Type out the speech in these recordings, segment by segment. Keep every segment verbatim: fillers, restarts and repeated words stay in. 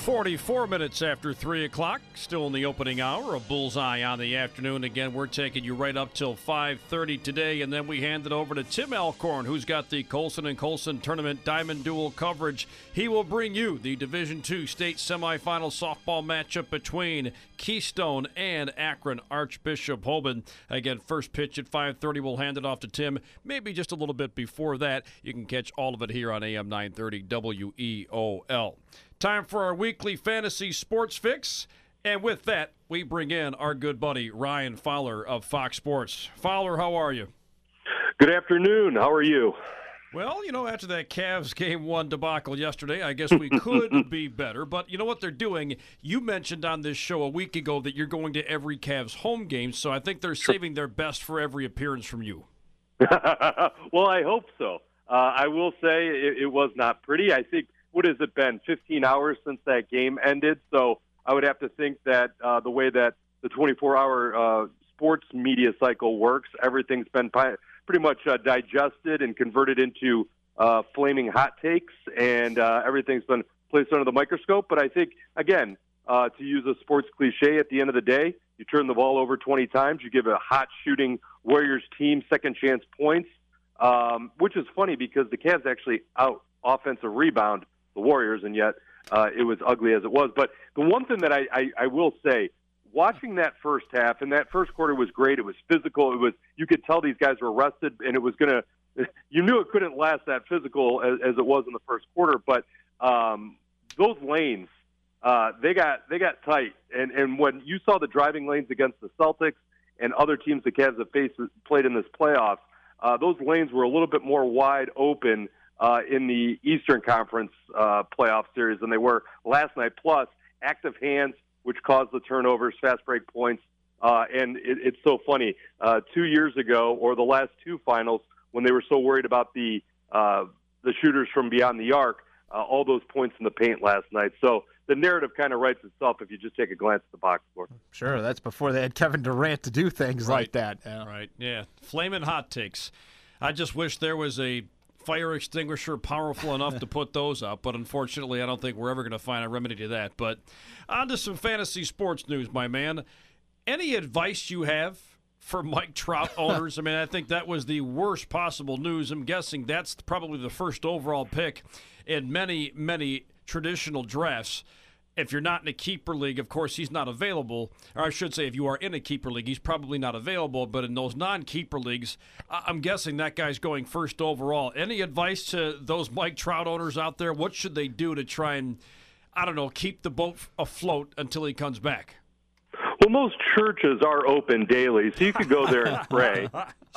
forty-four minutes after three o'clock, still in the opening hour of Bullseye on the afternoon. Again, we're taking you right up till five thirty today, and then we hand it over to Tim Alcorn, who's got the Colson and Colson Tournament Diamond Duel coverage. He will bring you the Division two state semifinal softball matchup between Keystone and Akron Archbishop Hoban. Again, first pitch at five thirty. We'll hand it off to Tim. Maybe just a little bit before that. You can catch all of it here on A M nine thirty W E O L. Time for our weekly fantasy sports fix. And with that, we bring in our good buddy Ryan Fowler of Fox Sports. Fowler, how are you? Good afternoon. How are you? Well, you know, after that Cavs game one debacle yesterday, I guess we could be better. But you know what they're doing? You mentioned on this show a week ago that you're going to every Cavs home game, so I think they're saving their best for every appearance from you. Well, I hope so. Uh, I will say it, it was not pretty. I think, what has it been, fifteen hours since that game ended? So I would have to think that uh, the way that the twenty-four hour uh, sports media cycle works, everything's been pi- pretty much uh, digested and converted into uh, flaming hot takes, and uh, everything's been placed under the microscope. But I think, again, uh, to use a sports cliche, at the end of the day, you turn the ball over twenty times, you give a hot shooting Warriors team second chance points, um, which is funny because the Cavs actually out offensive rebound the Warriors, and yet uh, it was ugly as it was. But the one thing that I, I, I will say, watching that first half, and that first quarter was great. It was physical. It was, you could tell these guys were rested, and it was going to, you knew it couldn't last that physical as, as it was in the first quarter. But um, those lanes, uh, they got they got tight. And, and when you saw the driving lanes against the Celtics and other teams the Cavs have faced, played in this playoffs, uh, those lanes were a little bit more wide open Uh, in the Eastern Conference uh, playoff series than they were last night. Plus, active hands, which caused the turnovers, fast break points. Uh, and it, it's so funny. Uh, two years ago, or the last two finals, when they were so worried about the uh, the shooters from beyond the arc, uh, all those points in the paint last night. So the narrative kind of writes itself if you just take a glance at the box score. Sure, that's before they had Kevin Durant to do things right. like that. Yeah. Right, yeah. Flaming hot takes. I just wish there was a fire extinguisher powerful enough to put those up, but unfortunately I don't think we're ever going to find a remedy to that. But on to some fantasy sports news, my man. Any advice you have for Mike Trout owners? I mean, I think that was the worst possible news. I'm guessing that's probably the first overall pick in many, many traditional drafts. If you're not in a keeper league, of course, he's not available. Or I should say, if you are in a keeper league, he's probably not available. But in those non-keeper leagues, I'm guessing that guy's going first overall. Any advice to those Mike Trout owners out there? What should they do to try and, I don't know, keep the boat afloat until he comes back? Well, most churches are open daily, so you could go there and pray.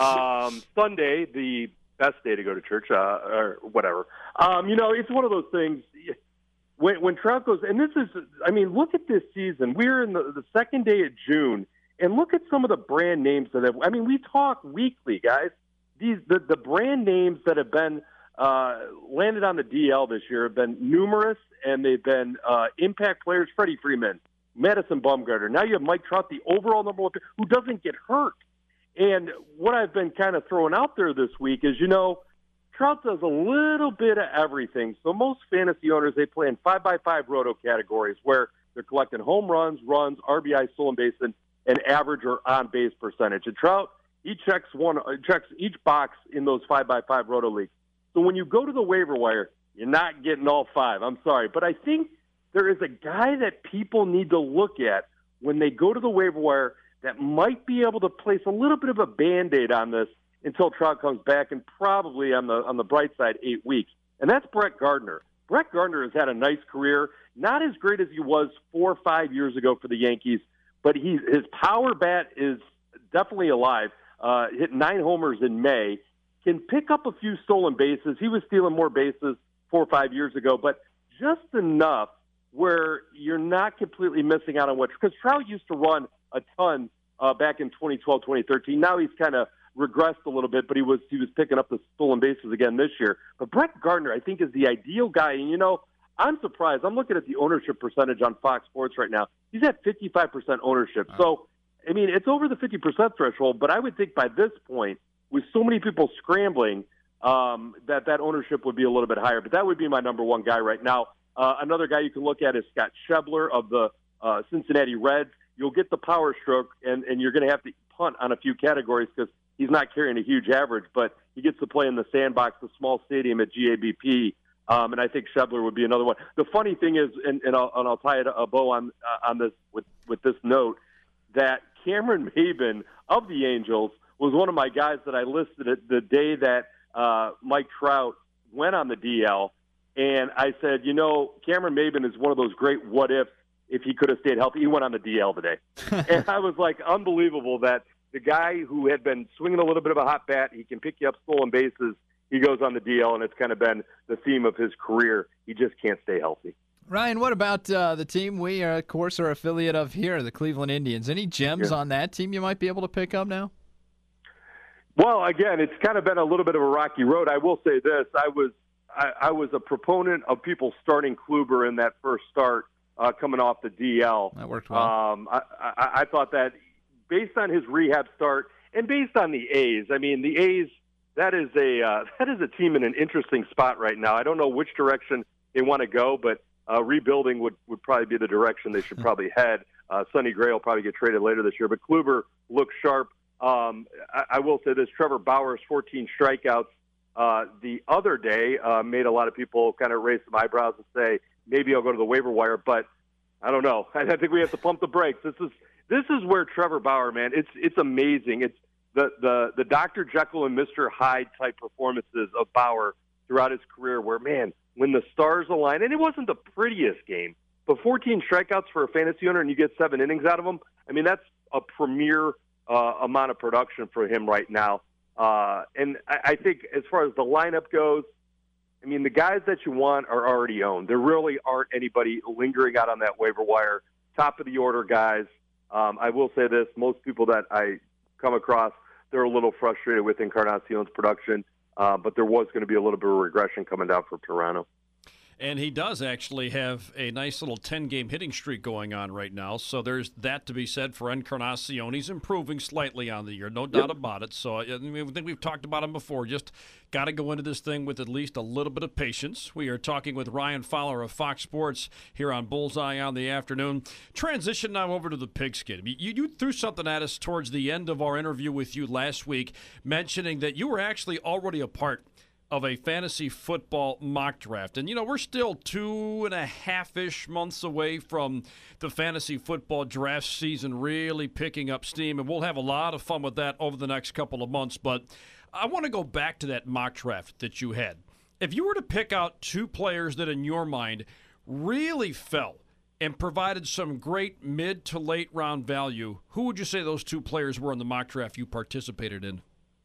Um, Sunday, the best day to go to church, uh, or whatever. Um, you know, it's one of those things. When, when Trout goes, and this is, I mean, look at this season. We're in the, the second day of June, and look at some of the brand names that have, I mean, we talk weekly, guys. These The, the brand names that have been uh, landed on the D L this year have been numerous, and they've been uh, impact players. Freddie Freeman, Madison Bumgarner. Now you have Mike Trout, the overall number one pick, who doesn't get hurt. And what I've been kind of throwing out there this week is, you know, Trout does a little bit of everything. So most fantasy owners, they play in five by five roto categories where they're collecting home runs, runs, R B I, stolen base, and, and average or on-base percentage. And Trout, he checks one, checks each box in those five by five roto leagues. So when you go to the waiver wire, you're not getting all five. I'm sorry. But I think there is a guy that people need to look at when they go to the waiver wire that might be able to place a little bit of a Band-Aid on this until Trout comes back, and probably on the on the bright side, eight weeks. And that's Brett Gardner. Brett Gardner has had a nice career, not as great as he was four or five years ago for the Yankees, but he's, his power bat is definitely alive. Uh, hit nine homers in May, can pick up a few stolen bases. He was stealing more bases four or five years ago, but just enough where you're not completely missing out on what, because Trout used to run a ton uh, back in twenty twelve, twenty thirteen. Now he's kind of regressed a little bit, but he was he was picking up the stolen bases again this year. But Brett Gardner, I think, is the ideal guy. And, you know, I'm surprised. I'm looking at the ownership percentage on Fox Sports right now. He's at fifty-five percent ownership. So, I mean, it's over the fifty percent threshold, but I would think by this point, with so many people scrambling, um, that that ownership would be a little bit higher. But that would be my number one guy right now. Uh, another guy you can look at is Scott Schebler of the uh, Cincinnati Reds. You'll get the power stroke, and, and you're going to have to punt on a few categories because he's not carrying a huge average, but he gets to play in the sandbox, the small stadium at G A B P, um, and I think Schebler would be another one. The funny thing is, and, and, I'll, and I'll tie it a bow on uh, on this with, with this note, that Cameron Maben of the Angels was one of my guys that I listed it the day that uh, Mike Trout went on the D L, and I said, you know, Cameron Maben is one of those great what-ifs if he could have stayed healthy. He went on the D L today. And I was like, unbelievable that the guy who had been swinging a little bit of a hot bat, he can pick you up stolen bases, he goes on the D L, and it's kind of been the theme of his career. He just can't stay healthy. Ryan, what about uh, the team we, are, of course, are affiliate of here, the Cleveland Indians? Any gems yeah. on that team you might be able to pick up now? Well, again, it's kind of been a little bit of a rocky road. I will say this. I was I, I was a proponent of people starting Kluber in that first start uh, coming off the D L. That worked well. Um, I, I, I thought that based on his rehab start and based on the A's, I mean, the A's, that is a uh, that is a team in an interesting spot right now. I don't know which direction they want to go, but uh, rebuilding would, would probably be the direction they should probably head. Uh, Sonny Gray will probably get traded later this year, but Kluber looks sharp. Um, I, I will say this, Trevor Bauer's fourteen strikeouts uh, the other day uh, made a lot of people kind of raise some eyebrows and say, maybe I'll go to the waiver wire, but I don't know. I think we have to pump the brakes. This is this is where Trevor Bauer, man, it's it's amazing. It's the, the, the Doctor Jekyll and Mister Hyde type performances of Bauer throughout his career where, man, when the stars align, and it wasn't the prettiest game, but fourteen strikeouts for a fantasy owner and you get seven innings out of them, I mean, that's a premier uh, amount of production for him right now. Uh, and I, I think as far as the lineup goes, I mean, the guys that you want are already owned. There really aren't anybody lingering out on that waiver wire. Top of the order guys. Um, I will say this, most people that I come across, they're a little frustrated with Encarnacion's production, uh, but there was going to be a little bit of regression coming down from Toronto. And he does actually have a nice little ten-game hitting streak going on right now, so there's that to be said for Encarnacion. He's improving slightly on the year, no doubt yep. about it. So I, mean, I think we've talked about him before. Just got to go into this thing with at least a little bit of patience. We are talking with Ryan Fowler of Fox Sports here on Bullseye on the afternoon. Transition now over to the pigskin. You, you threw something at us towards the end of our interview with you last week, mentioning that you were actually already a part of a fantasy football mock draft. And, you know, we're still two and a half-ish months away from the fantasy football draft season really picking up steam, and we'll have a lot of fun with that over the next couple of months. But I want to go back to that mock draft that you had. If you were to pick out two players that in your mind really fell and provided some great mid to late round value, who would you say those two players were in the mock draft you participated in?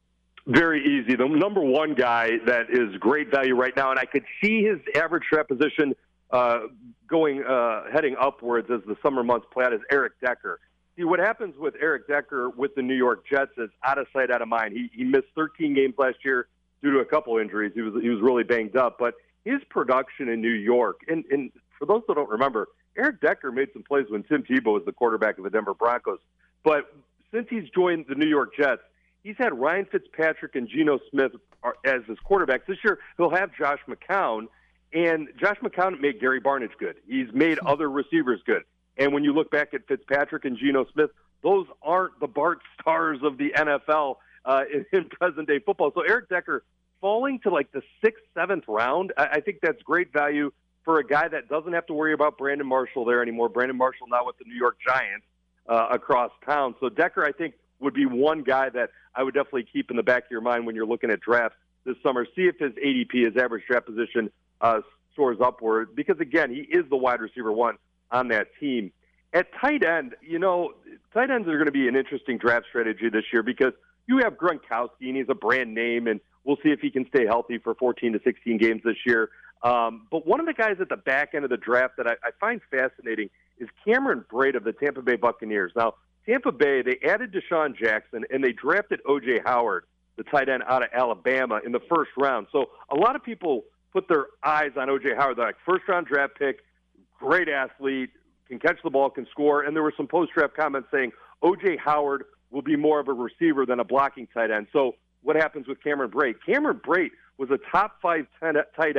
Very easy. The number one guy that is great value right now, and I could see his average draft position uh, going, uh, heading upwards as the summer months play out, is Eric Decker. See, what happens with Eric Decker with the New York Jets is out of sight, out of mind. He, he missed thirteen games last year due to a couple injuries. He was he was really banged up, but his production in New York, and, and for those that don't remember, Eric Decker made some plays when Tim Tebow was the quarterback of the Denver Broncos. But since he's joined the New York Jets, he's had Ryan Fitzpatrick and Geno Smith as his quarterbacks. This year, he'll have Josh McCown, and Josh McCown made Gary Barnidge good. He's made other receivers good. And when you look back at Fitzpatrick and Geno Smith, those aren't the Bart stars of the N F L uh, in, in present-day football. So Eric Decker falling to like the sixth, seventh round, I, I think that's great value for a guy that doesn't have to worry about Brandon Marshall there anymore. Brandon Marshall now with the New York Giants uh, across town. So Decker, I think, would be one guy that I would definitely keep in the back of your mind when you're looking at drafts this summer. See if his A D P, his average draft position, uh, soars upward. Because, again, he is the wide receiver one on that team. At tight end, you know, tight ends are going to be an interesting draft strategy this year because you have Gronkowski, and he's a brand name, and we'll see if he can stay healthy for fourteen to sixteen games this year. Um, but one of the guys at the back end of the draft that I, I find fascinating is Cameron Brate of the Tampa Bay Buccaneers. Now, Tampa Bay, they added Deshaun Jackson, and they drafted O J Howard, the tight end out of Alabama, in the first round. So a lot of people put their eyes on O J Howard. They're like, first-round draft pick, great athlete, can catch the ball, can score. And there were some post-draft comments saying O J Howard will be more of a receiver than a blocking tight end. So what happens with Cameron Brate? Cameron Brate was a top five tight end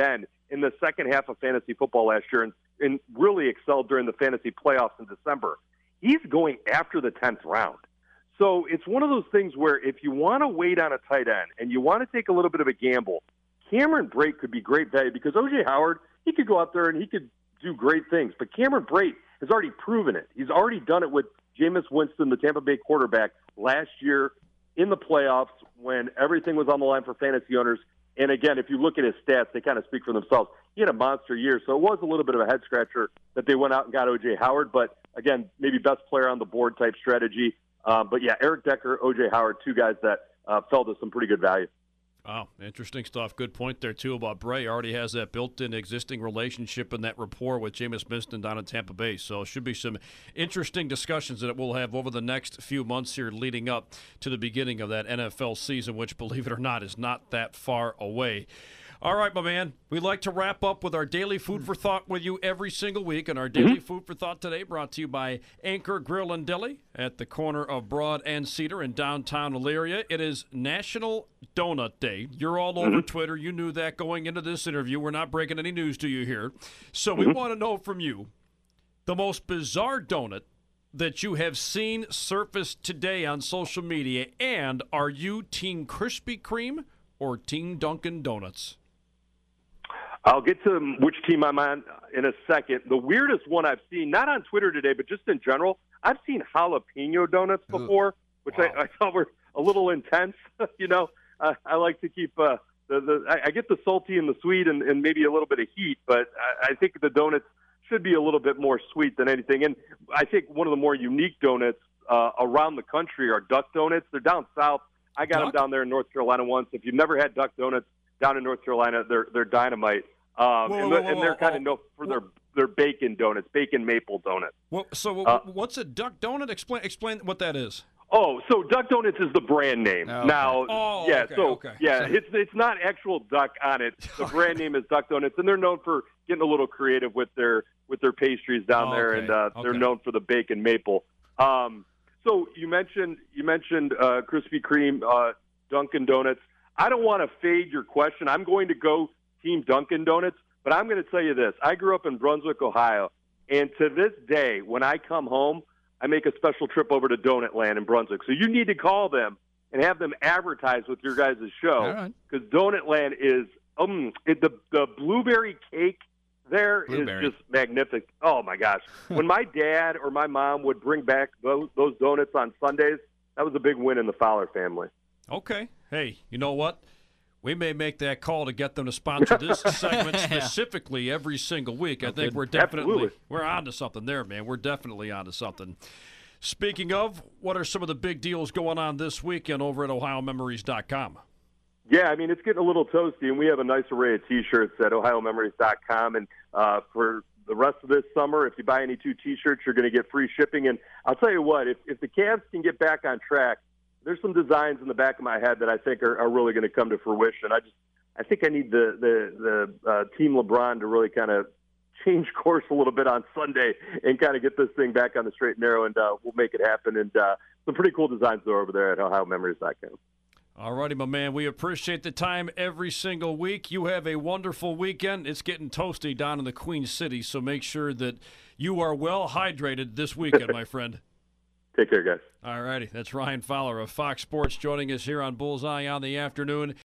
in the second half of fantasy football last year and, and really excelled during the fantasy playoffs in December. He's going after the tenth round. So it's one of those things where if you want to wait on a tight end and you want to take a little bit of a gamble, Cameron Brate could be great value because O J Howard, he could go out there and he could do great things. But Cameron Brate has already proven it. He's already done it with Jameis Winston, the Tampa Bay quarterback, last year in the playoffs when everything was on the line for fantasy owners. And again, if you look at his stats, they kind of speak for themselves. He had a monster year, so it was a little bit of a head-scratcher that they went out and got O J Howard. But again, maybe best player on the board type strategy. Um, but yeah, Eric Decker, O J Howard, two guys that uh, fell to some pretty good value. Wow, interesting stuff. Good point there, too, about Bray. Already has that built-in existing relationship and that rapport with Jameis Winston down in Tampa Bay. So it should be some interesting discussions that we'll have over the next few months here leading up to the beginning of that N F L season, which, believe it or not, is not that far away. All right, my man, we like to wrap up with our daily food for thought with you every single week. And our daily food for thought today brought to you by Anchor Grill and Deli at the corner of Broad and Cedar in downtown Elyria. It is National Donut Day. You're all over Twitter. You knew that going into this interview. We're not breaking any news to you here. So we want to know from you the most bizarre donut that you have seen surface today on social media. And are you Team Krispy Kreme or Team Dunkin' Donuts? I'll get to which team I'm on in a second. The weirdest one I've seen, not on Twitter today, but just in general, I've seen jalapeno donuts before, which wow. I, I thought were a little intense. you know, uh, I like to keep uh, the, the I, I get the salty and the sweet and, and maybe a little bit of heat, but I, I think the donuts should be a little bit more sweet than anything. And I think one of the more unique donuts uh, around the country are duck donuts. They're down south. I got duck? them down there in North Carolina once. If you've never had duck donuts down in North Carolina, they're they're dynamite. Um, whoa, and, whoa, and whoa, they're whoa, kind of known for their, their bacon donuts, bacon maple donuts. Well, so uh, what's a duck donut? Explain explain what that is. Oh, so Duck Donuts is the brand name. Oh, okay. Now, oh, yeah, okay, so okay. yeah, So, it's it's not actual duck on it. The brand name is Duck Donuts, and they're known for getting a little creative with their with their pastries down oh, there, okay, and uh, okay. they're known for the bacon maple. Um, so you mentioned you mentioned uh, Krispy Kreme, uh, Dunkin' Donuts. I don't want to fade your question. I'm going to go Team Dunkin' Donuts. But I'm going to tell you this. I grew up in Brunswick, Ohio, and to this day, when I come home, I make a special trip over to Donut Land in Brunswick. So you need to call them and have them advertise with your guys' show because right. Donut Land is um it, the the blueberry cake there blueberry. is just magnificent. Oh, my gosh. When my dad or my mom would bring back those, those donuts on Sundays, that was a big win in the Fowler family. Okay. Hey, you know what? We may make that call to get them to sponsor this segment specifically every single week. I think we're definitely Absolutely. we're on to something there, man. We're definitely on to something. Speaking of, what are some of the big deals going on this weekend over at Ohio Memories dot com? Yeah, I mean, it's getting a little toasty, and we have a nice array of T-shirts at Ohio Memories dot com. And uh, for the rest of this summer, if you buy any two T-shirts, you're going to get free shipping. And I'll tell you what, if, if the Cavs can get back on track, there's some designs in the back of my head that I think are, are really going to come to fruition. I just, I think I need the the, the uh, Team LeBron to really kind of change course a little bit on Sunday and kind of get this thing back on the straight and narrow, and uh, we'll make it happen. And uh, some pretty cool designs are over there at Ohio Memories dot com. All righty, my man. We appreciate the time every single week. You have a wonderful weekend. It's getting toasty down in the Queen City, so make sure that you are well hydrated this weekend, my friend. Take care, guys. All righty. That's Ryan Fowler of Fox Sports joining us here on Bullseye on the Afternoon.